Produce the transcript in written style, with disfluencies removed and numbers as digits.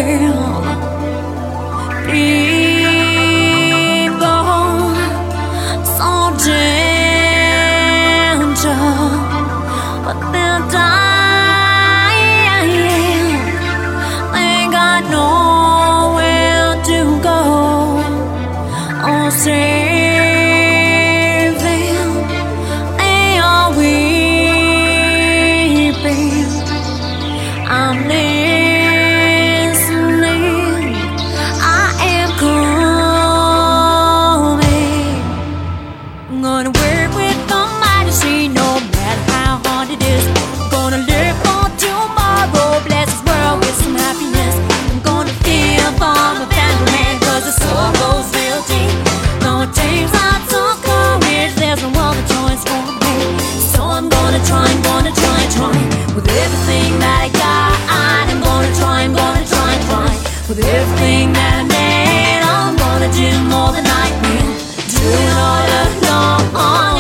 People so gentle, but they're dying. They got nowhere to go. Oh, save them. They are weeping. I'm listening. I am coming. I'm gonna work with the mighty sea, no matter how hard it is. I'm gonna live for tomorrow, bless this world with some happiness. I'm gonna feel for my family man, 'cause the soul goes real deep. No, it takes lots of courage, there's no other choice for me. So I'm gonna try, with everything that I got. I'm gonna try, with everything that I made. I'm gonna do more than I can, do it all alone.